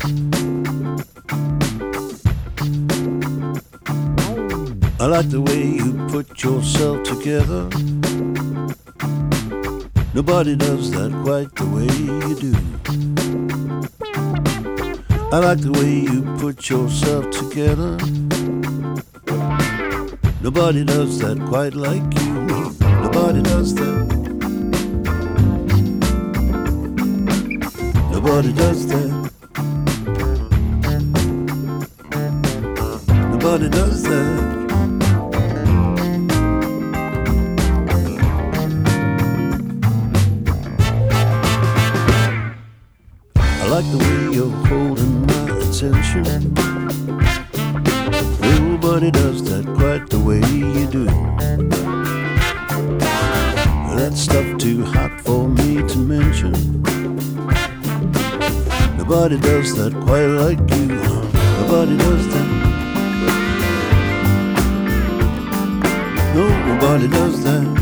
I like the way you put yourself together. Nobody does that quite the way you do. I like the way you put yourself together. Nobody does that quite like you. Nobody does that. Nobody does that. Nobody does that. I like the way you're holding my attention. Nobody does that quite the way you do. That stuff too hot for me to mention. Nobody does that quite like you. Nobody does that. No, nobody does that.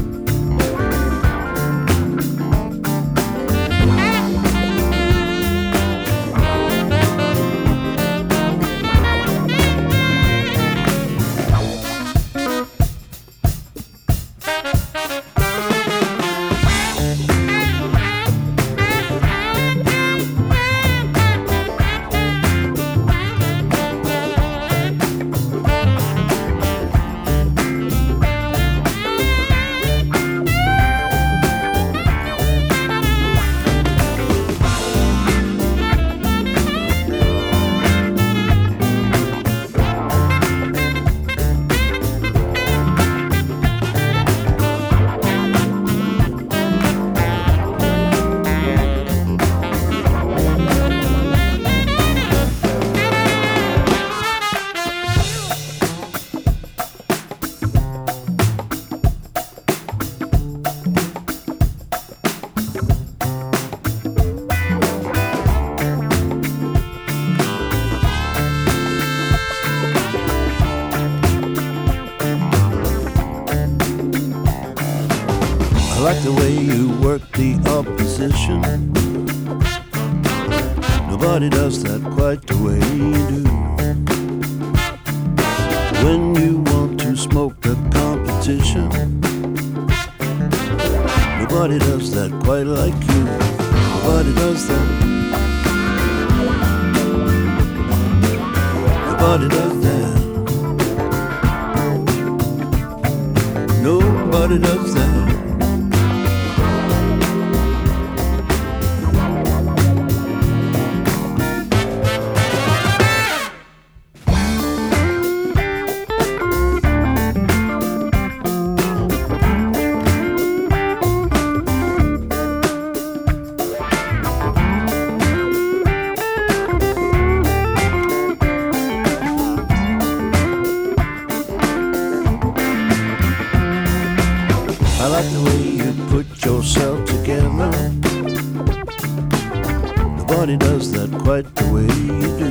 I like the way you work the opposition. Nobody does that quite the way you do. When you want to smoke the competition, nobody does that quite like you. Nobody does that. Nobody does that. Nobody does that. I like the way you put yourself together. Nobody does that quite the way you do.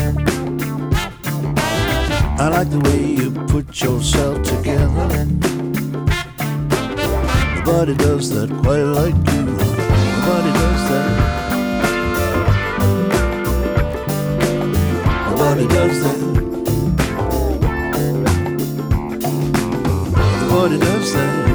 I like the way you put yourself together. Nobody does that quite like you. Nobody does that. Nobody does that. Nobody does that.